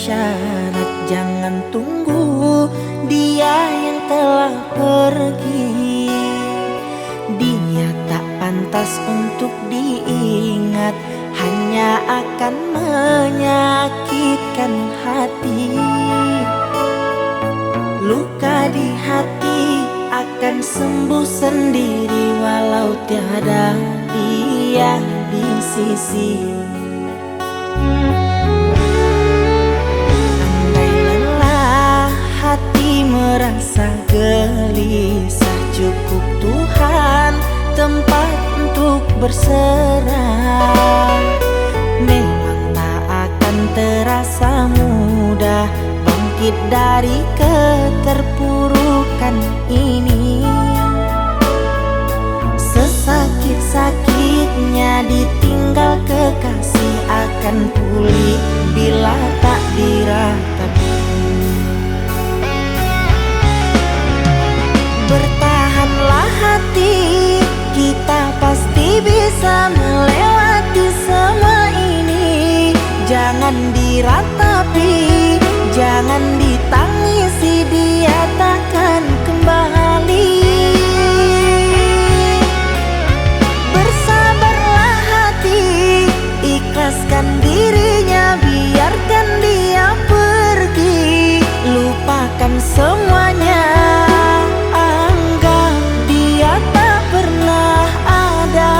isyarat jangan tunggu dia yang telah pergi. Dia tak pantas untuk diingat, hanya akan menyakitkan hati. Luka di hati akan sembuh sendiri walau tiada dia di sisi. Andai lelah hati merasa gelisah, cukup Tuhan tempat untuk berserah. Memang tak akan terasa mudah bangkit dari keterpurukan ini. Sesakit-sakitnya ditinggal kekasih akan pulih bila tak diratapi. Bertahanlah hati, kita pasti bisa melewati semua ini. Jangan diratapi, jangan ditangisi, dia takkan kembali. Bersabarlah hati, ikhlaskan dirinya, biarkan dia pergi. Lupakan semuanya, anggap dia tak pernah ada.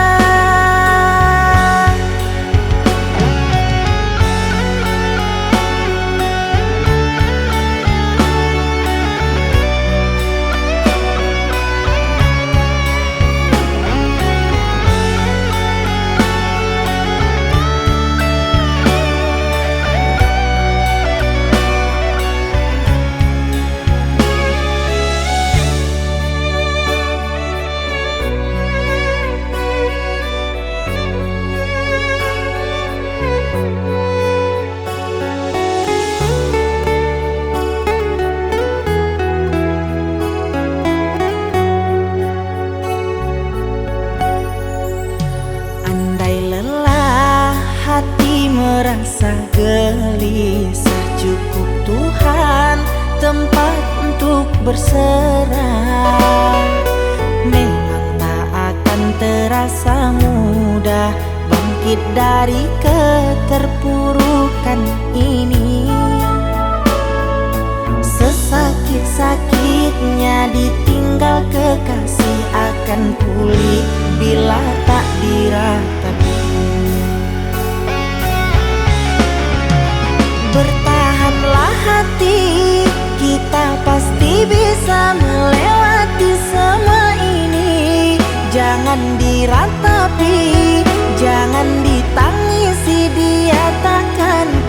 Merasa gelisah, cukup Tuhan tempat untuk berserah. Memang tak akan terasa mudah bangkit dari keterpurukan ini. Sesakit-sakitnya ditinggal kekasih akan pulih bila tak diratapi. Bertahanlah hati, kita pasti bisa melewati semua ini. Jangan diratapi, jangan ditangisi, dia takkan